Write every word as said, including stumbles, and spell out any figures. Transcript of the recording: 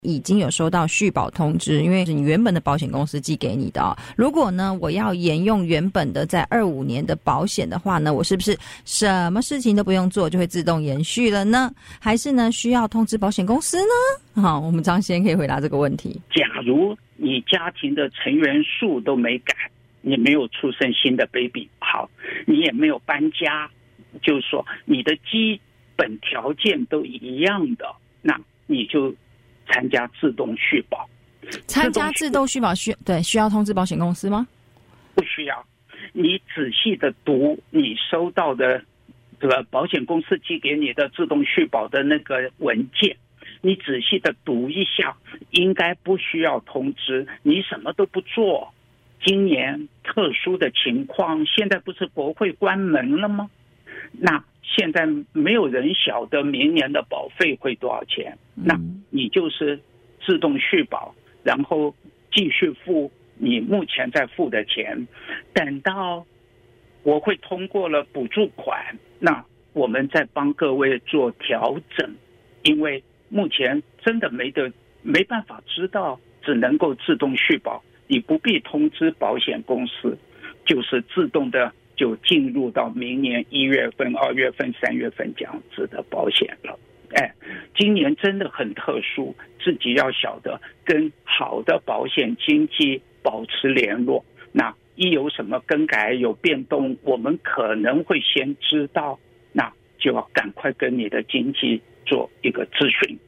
已经有收到续保通知，因为是你原本的保险公司寄给你的哦。如果呢我要沿用原本的在二五年的保险的话呢，我是不是什么事情都不用做就会自动延续了呢？还是呢需要通知保险公司呢？好，我们张先生可以回答这个问题。 假如你家庭的成员数都没改，你没有出生新的 baby， 好，你也没有搬家，就是说你的基本条件都一样的，那你就参加自动续保。 参加自动续保需对需要通知保险公司吗？ 不需要，你仔细的读你收到的这个保险公司寄给你的自动续保的那个文件，你仔细的读一下，应该不需要通知。你什么都不做，今年特殊的情况，现在不是国会关门了吗？那现在没有人晓得明年的保费会多少钱，那你就是自动续保，然后继续付你目前在付的钱，等到国会通过了补助款，那我们再帮各位做调整，因为目前真的没得没办法知道，只能够自动续保，你不必通知保险公司，就是自动的就进入到明年一月份、二月份、三月份这样子的保险了。哎，今年真的很特殊，自己要晓得跟好的保险经纪保持联络。那一有什么更改、有变动，我们可能会先知道，那就要赶快跟你的经纪做一个咨询。